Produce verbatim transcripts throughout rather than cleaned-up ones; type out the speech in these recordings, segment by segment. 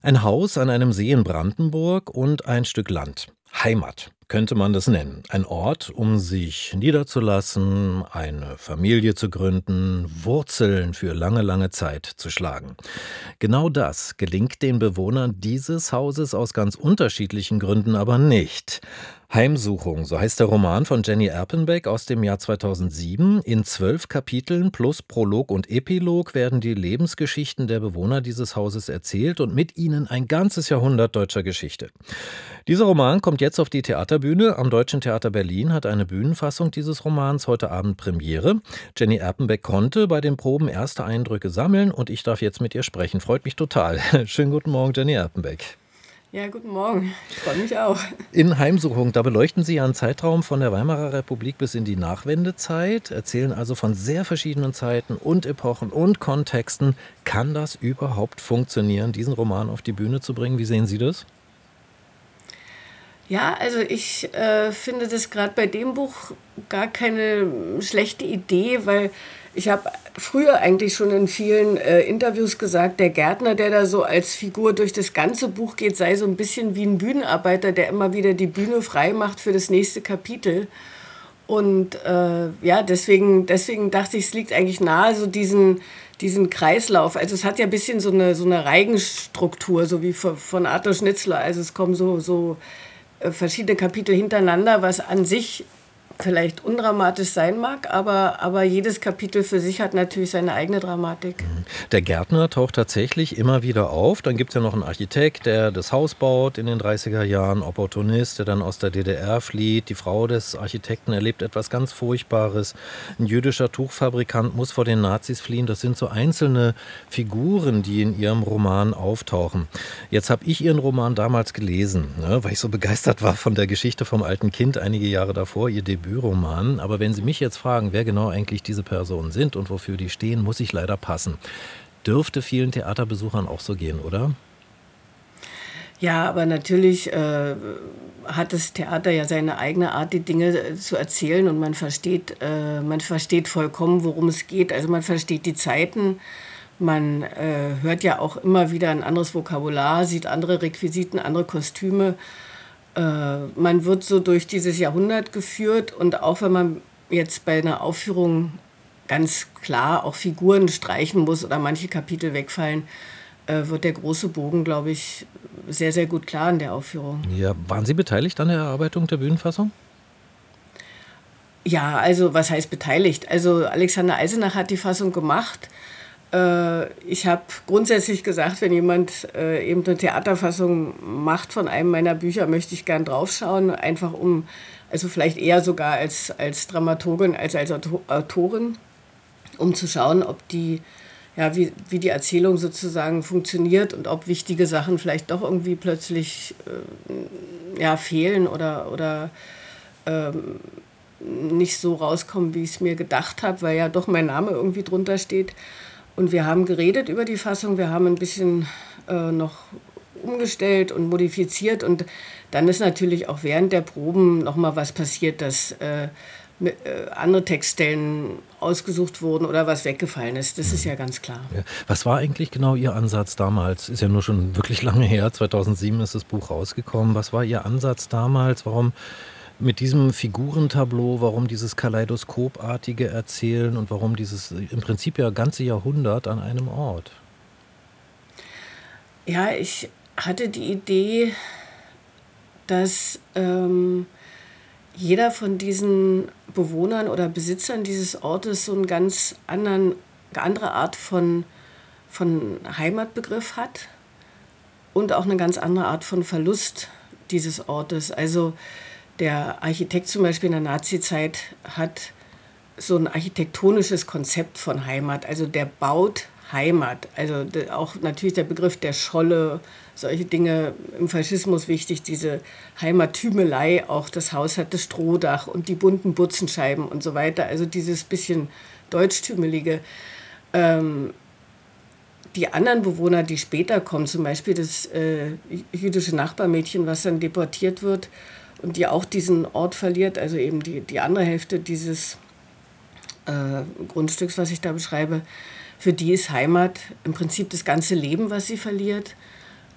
Ein Haus an einem See in Brandenburg und ein Stück Land. Heimat könnte man das nennen. Ein Ort, um sich niederzulassen, eine Familie zu gründen, Wurzeln für lange, lange Zeit zu schlagen. Genau das gelingt den Bewohnern dieses Hauses aus ganz unterschiedlichen Gründen aber nicht. Heimsuchung, so heißt der Roman von Jenny Erpenbeck aus dem Jahr zweitausendsieben. In zwölf Kapiteln plus Prolog und Epilog werden die Lebensgeschichten der Bewohner dieses Hauses erzählt und mit ihnen ein ganzes Jahrhundert deutscher Geschichte. Dieser Roman kommt jetzt auf die Theaterbühne. Am Deutschen Theater Berlin hat eine Bühnenfassung dieses Romans heute Abend Premiere. Jenny Erpenbeck konnte bei den Proben erste Eindrücke sammeln und ich darf jetzt mit ihr sprechen. Freut mich total. Schönen guten Morgen, Jenny Erpenbeck. Ja, guten Morgen. Ich freue mich auch. In Heimsuchung, da beleuchten Sie ja einen Zeitraum von der Weimarer Republik bis in die Nachwendezeit, erzählen also von sehr verschiedenen Zeiten und Epochen und Kontexten. Kann das überhaupt funktionieren, diesen Roman auf die Bühne zu bringen? Wie sehen Sie das? Ja, also ich äh, finde das gerade bei dem Buch gar keine schlechte Idee, weil ich habe früher eigentlich schon in vielen äh, Interviews gesagt, der Gärtner, der da so als Figur durch das ganze Buch geht, sei so ein bisschen wie ein Bühnenarbeiter, der immer wieder die Bühne frei macht für das nächste Kapitel. Und äh, ja, deswegen, deswegen dachte ich, es liegt eigentlich nahe, so diesen, diesen Kreislauf. Also es hat ja ein bisschen so eine, so eine Reigenstruktur, so wie von von Arthur Schnitzler. Also es kommen so, so äh, verschiedene Kapitel hintereinander, was an sich vielleicht undramatisch sein mag, aber, aber jedes Kapitel für sich hat natürlich seine eigene Dramatik. Der Gärtner taucht tatsächlich immer wieder auf. Dann gibt es ja noch einen Architekt, der das Haus baut in den dreißiger Jahren, Opportunist, der dann aus der D D R flieht. Die Frau des Architekten erlebt etwas ganz Furchtbares. Ein jüdischer Tuchfabrikant muss vor den Nazis fliehen. Das sind so einzelne Figuren, die in ihrem Roman auftauchen. Jetzt habe ich Ihren Roman damals gelesen, ne, weil ich so begeistert war von der Geschichte vom alten Kind einige Jahre davor, Ihr Debütroman. Aber wenn Sie mich jetzt fragen, wer genau eigentlich diese Personen sind und wofür die stehen, muss ich leider passen. Dürfte vielen Theaterbesuchern auch so gehen, oder? Ja, aber natürlich äh, hat das Theater ja seine eigene Art, die Dinge äh, zu erzählen und man versteht, äh, man versteht vollkommen, worum es geht. Also man versteht die Zeiten, man äh, hört ja auch immer wieder ein anderes Vokabular, sieht andere Requisiten, andere Kostüme. Äh, man wird so durch dieses Jahrhundert geführt und auch wenn man jetzt bei einer Aufführung ganz klar auch Figuren streichen muss oder manche Kapitel wegfallen, äh, wird der große Bogen, glaube ich, sehr, sehr gut klar in der Aufführung. Ja, waren Sie beteiligt an der Erarbeitung der Bühnenfassung? Ja, also was heißt beteiligt? Also Alexander Eisenach hat die Fassung gemacht. Äh, ich habe grundsätzlich gesagt, wenn jemand äh, eben eine Theaterfassung macht von einem meiner Bücher, möchte ich gern draufschauen, einfach um, also vielleicht eher sogar als, als Dramaturgin als als Auto- Autorin, um zu schauen, ob die, ja, wie, wie die Erzählung sozusagen funktioniert und ob wichtige Sachen vielleicht doch irgendwie plötzlich äh, ja, fehlen oder, oder ähm, nicht so rauskommen, wie ich es mir gedacht habe, weil ja doch mein Name irgendwie drunter steht. Und wir haben geredet über die Fassung, wir haben ein bisschen äh, noch umgestellt und modifiziert und dann ist natürlich auch während der Proben nochmal was passiert, dass äh, mit, äh, andere Textstellen ausgesucht wurden oder was weggefallen ist. Das ist ja ganz klar. Ja. Was war eigentlich genau Ihr Ansatz damals? Ist ja nur schon wirklich lange her. zweitausendsieben ist das Buch rausgekommen. Was war Ihr Ansatz damals? Warum mit diesem Figurentableau, warum dieses kaleidoskopartige Erzählen und warum dieses äh, im Prinzip ja ganze Jahrhundert an einem Ort? Ja, ich hatte die Idee, dass ähm, jeder von diesen Bewohnern oder Besitzern dieses Ortes so einen ganz anderen, andere Art von, von Heimatbegriff hat und auch eine ganz andere Art von Verlust dieses Ortes. Also der Architekt zum Beispiel in der Nazizeit hat so ein architektonisches Konzept von Heimat. Also der baut Heimat. Also de- auch natürlich der Begriff der Scholle, solche Dinge im Faschismus wichtig, diese Heimattümelei, auch das Haus hat das Strohdach und die bunten Butzenscheiben und so weiter. Also dieses bisschen Deutschtümelige. Ähm, die anderen Bewohner, die später kommen, zum Beispiel das äh, jüdische Nachbarmädchen, was dann deportiert wird und die auch diesen Ort verliert, also eben die, die andere Hälfte dieses äh, Grundstücks, was ich da beschreibe, für die ist Heimat im Prinzip das ganze Leben, was sie verliert.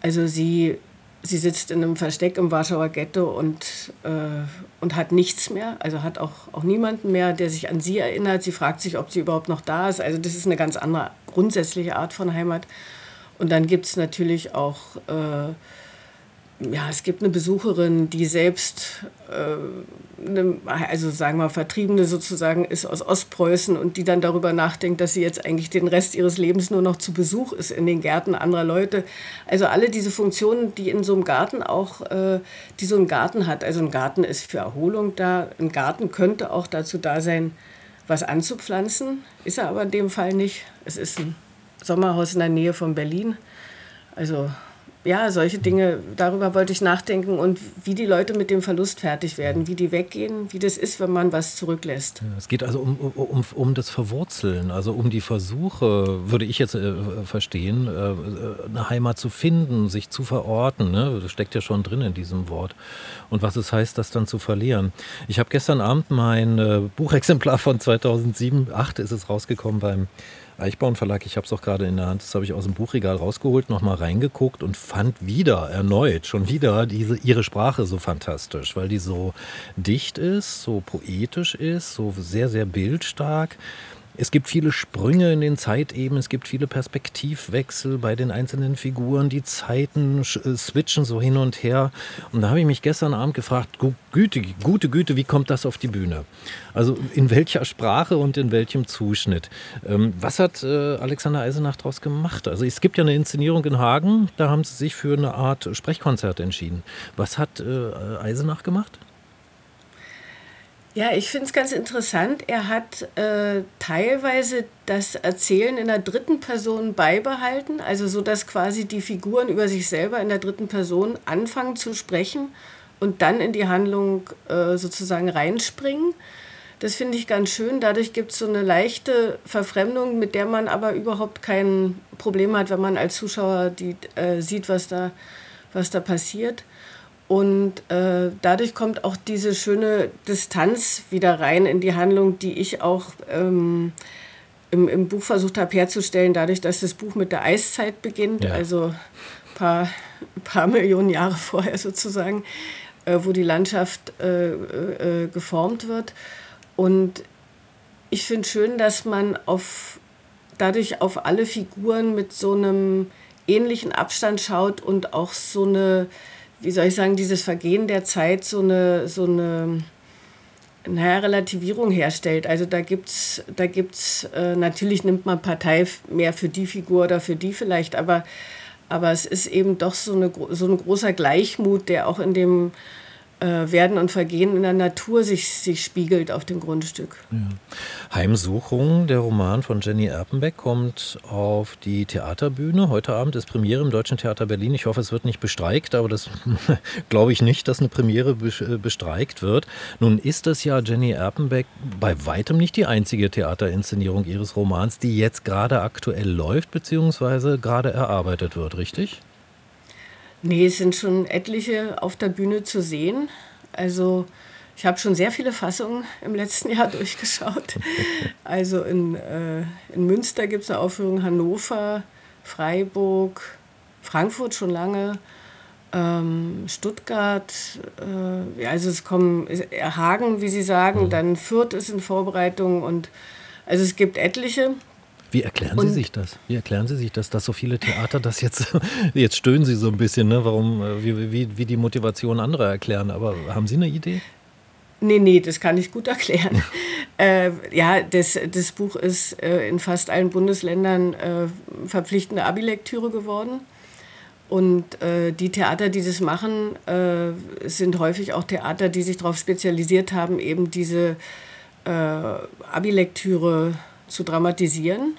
Also sie, sie sitzt in einem Versteck im Warschauer Ghetto und, äh, und hat nichts mehr, also hat auch, auch niemanden mehr, der sich an sie erinnert. Sie fragt sich, ob sie überhaupt noch da ist. Also das ist eine ganz andere, grundsätzliche Art von Heimat. Und dann gibt es natürlich auch, äh, ja, es gibt eine Besucherin, die selbst, äh, eine, also sagen wir Vertriebene sozusagen, ist aus Ostpreußen und die dann darüber nachdenkt, dass sie jetzt eigentlich den Rest ihres Lebens nur noch zu Besuch ist in den Gärten anderer Leute. Also alle diese Funktionen, die in so einem Garten auch, äh, die so ein Garten hat. Also ein Garten ist für Erholung da. Ein Garten könnte auch dazu da sein, was anzupflanzen. Ist er aber in dem Fall nicht. Es ist ein Sommerhaus in der Nähe von Berlin. Also ja, solche Dinge, darüber wollte ich nachdenken und wie die Leute mit dem Verlust fertig werden, wie die weggehen, wie das ist, wenn man was zurücklässt. Ja, es geht also um, um, um das Verwurzeln, also um die Versuche, würde ich jetzt äh, verstehen, äh, eine Heimat zu finden, sich zu verorten. Ne? Das steckt ja schon drin in diesem Wort. Und was es heißt, das dann zu verlieren. Ich habe gestern Abend mein äh, Buchexemplar von zweitausendsieben, acht ist es rausgekommen beim Eichborn Verlag, ich habe es auch gerade in der Hand, das habe ich aus dem Buchregal rausgeholt, nochmal reingeguckt und fand wieder, erneut, schon wieder diese, ihre Sprache so fantastisch, weil die so dicht ist, so poetisch ist, so sehr, sehr bildstark. Es gibt viele Sprünge in den Zeitebenen, es gibt viele Perspektivwechsel bei den einzelnen Figuren, die Zeiten äh, switchen so hin und her. Und da habe ich mich gestern Abend gefragt, gu- Güte, gute Güte, wie kommt das auf die Bühne? Also in welcher Sprache und in welchem Zuschnitt? Ähm, was hat äh, Alexander Eisenach daraus gemacht? Also es gibt ja eine Inszenierung in Hagen, da haben sie sich für eine Art Sprechkonzert entschieden. Was hat äh, Eisenach gemacht? Ja, ich finde es ganz interessant. Er hat äh, teilweise das Erzählen in der dritten Person beibehalten, also so, dass quasi die Figuren über sich selber in der dritten Person anfangen zu sprechen und dann in die Handlung äh, sozusagen reinspringen. Das finde ich ganz schön. Dadurch gibt es so eine leichte Verfremdung, mit der man aber überhaupt kein Problem hat, wenn man als Zuschauer die, äh, sieht, was da, was da passiert. Und äh, dadurch kommt auch diese schöne Distanz wieder rein in die Handlung, die ich auch ähm, im, im Buch versucht habe herzustellen, dadurch, dass das Buch mit der Eiszeit beginnt, ja. Also ein paar, paar Millionen Jahre vorher sozusagen, äh, wo die Landschaft äh, äh, geformt wird. Und ich finde schön, dass man auf, dadurch auf alle Figuren mit so einem ähnlichen Abstand schaut und auch so eine, wie soll ich sagen, dieses Vergehen der Zeit so eine, so eine naja, Relativierung herstellt. Also da gibt's, da gibt's, äh, natürlich nimmt man Partei mehr für die Figur oder für die vielleicht, aber, aber es ist eben doch so, eine, so ein großer Gleichmut, der auch in dem äh, Werden und Vergehen in der Natur sich, sich spiegelt auf dem Grundstück. Ja. Heimsuchung, der Roman von Jenny Erpenbeck, kommt auf die Theaterbühne. Heute Abend ist Premiere im Deutschen Theater Berlin. Ich hoffe, es wird nicht bestreikt, aber das glaube ich nicht, dass eine Premiere bestreikt wird. Nun ist das ja Jenny Erpenbeck bei weitem nicht die einzige Theaterinszenierung ihres Romans, die jetzt gerade aktuell läuft bzw. gerade erarbeitet wird, richtig? Nee, es sind schon etliche auf der Bühne zu sehen. Also ich habe schon sehr viele Fassungen im letzten Jahr durchgeschaut. Also in, äh, in Münster gibt es eine Aufführung, Hannover, Freiburg, Frankfurt schon lange, ähm, Stuttgart, äh, ja, also es kommen Hagen, wie Sie sagen, mhm. Dann Fürth ist in Vorbereitung und also es gibt etliche. Wie erklären Sie sich das? Wie erklären Sie sich das, dass so viele Theater das jetzt, jetzt stöhnen Sie so ein bisschen, ne? Warum, wie, wie, wie die Motivation anderer erklären, aber haben Sie eine Idee? Nee, nee, das kann ich gut erklären. äh, ja, das, das Buch ist äh, in fast allen Bundesländern äh, verpflichtende Abi-Lektüre geworden. Und äh, die Theater, die das machen, äh, sind häufig auch Theater, die sich darauf spezialisiert haben, eben diese äh, Abi-Lektüre zu dramatisieren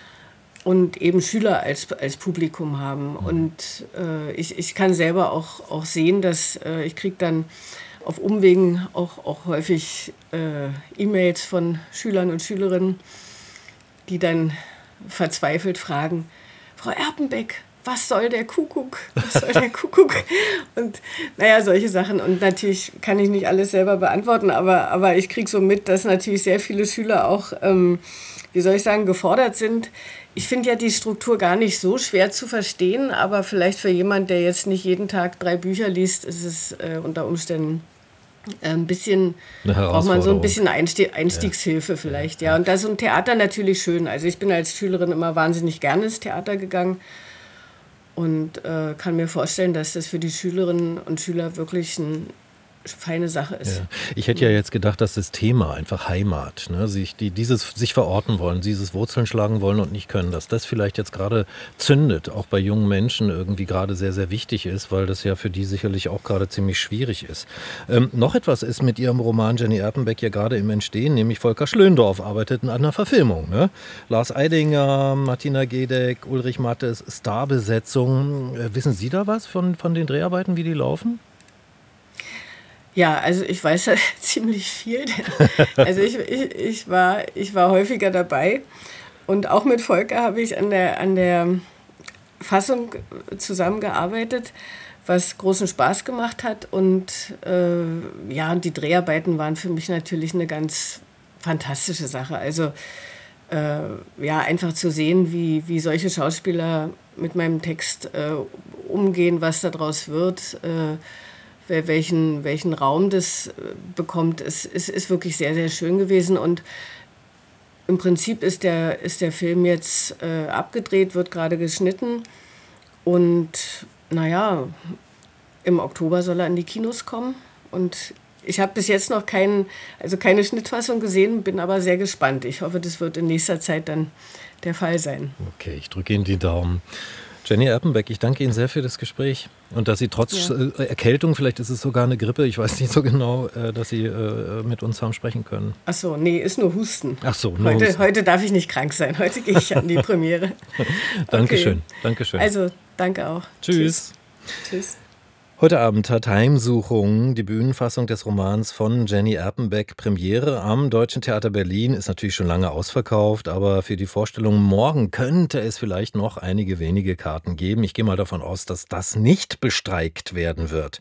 und eben Schüler als, als Publikum haben. Und äh, ich, ich kann selber auch, auch sehen, dass äh, ich kriege dann auf Umwegen auch, auch häufig äh, E-Mails von Schülern und Schülerinnen, die dann verzweifelt fragen, Frau Erpenbeck, was soll der Kuckuck? Was soll der Kuckuck? Und naja, solche Sachen. Und natürlich kann ich nicht alles selber beantworten, aber, aber ich kriege so mit, dass natürlich sehr viele Schüler auch ähm, wie soll ich sagen, gefordert sind. Ich finde ja die Struktur gar nicht so schwer zu verstehen, aber vielleicht für jemand, der jetzt nicht jeden Tag drei Bücher liest, ist es äh, unter Umständen äh, ein bisschen, Eine braucht man so ein Herausforderung. bisschen Einste Einstiegshilfe vielleicht. Ja, und da ist so ein Theater natürlich schön. Also ich bin als Schülerin immer wahnsinnig gerne ins Theater gegangen und äh, kann mir vorstellen, dass das für die Schülerinnen und Schüler wirklich eine feine Sache ist. Ja. Ich hätte ja jetzt gedacht, dass das Thema einfach Heimat, ne, sich die dieses sich verorten wollen, dieses Wurzeln schlagen wollen und nicht können, dass das vielleicht jetzt gerade zündet, auch bei jungen Menschen irgendwie gerade sehr, sehr wichtig ist, weil das ja für die sicherlich auch gerade ziemlich schwierig ist. Ähm, noch etwas ist mit ihrem Roman Jenny Erpenbeck ja gerade im Entstehen, nämlich Volker Schlöndorff arbeitet an einer Verfilmung. Ne? Lars Eidinger, Martina Gedeck, Ulrich Mattes, Starbesetzung. Äh, wissen Sie da was von, von den Dreharbeiten, wie die laufen? Ja, also ich weiß ja ziemlich viel. Also ich, ich, ich, war, ich war häufiger dabei und auch mit Volker habe ich an der, an der Fassung zusammengearbeitet, was großen Spaß gemacht hat. Und äh, ja, die Dreharbeiten waren für mich natürlich eine ganz fantastische Sache. Also äh, ja, einfach zu sehen, wie, wie solche Schauspieler mit meinem Text äh, umgehen, was daraus wird, äh, welchen, welchen Raum das bekommt, ist, ist, ist wirklich sehr, sehr schön gewesen. Und im Prinzip ist der, ist der Film jetzt äh, abgedreht, wird gerade geschnitten. Und naja, im Oktober soll er in die Kinos kommen. Und ich habe bis jetzt noch kein, also keine Schnittfassung gesehen, bin aber sehr gespannt. Ich hoffe, das wird in nächster Zeit dann der Fall sein. Okay, ich drücke Ihnen die Daumen. Jenny Erpenbeck, ich danke Ihnen sehr für das Gespräch und dass Sie trotz ja. äh, Erkältung, vielleicht ist es sogar eine Grippe, ich weiß nicht so genau, äh, dass Sie äh, mit uns haben sprechen können. Ach so, nee, ist nur Husten. Ach so, nur heute, Husten. Heute darf ich nicht krank sein, heute gehe ich an die Premiere. Dankeschön, okay. Dankeschön. Also, danke auch. Tschüss. Tschüss. Tschüss. Heute Abend hat Heimsuchung, die Bühnenfassung des Romans von Jenny Erpenbeck, Premiere am Deutschen Theater Berlin. Ist natürlich schon lange ausverkauft, aber für die Vorstellung morgen könnte es vielleicht noch einige wenige Karten geben. Ich gehe mal davon aus, dass das nicht bestreikt werden wird.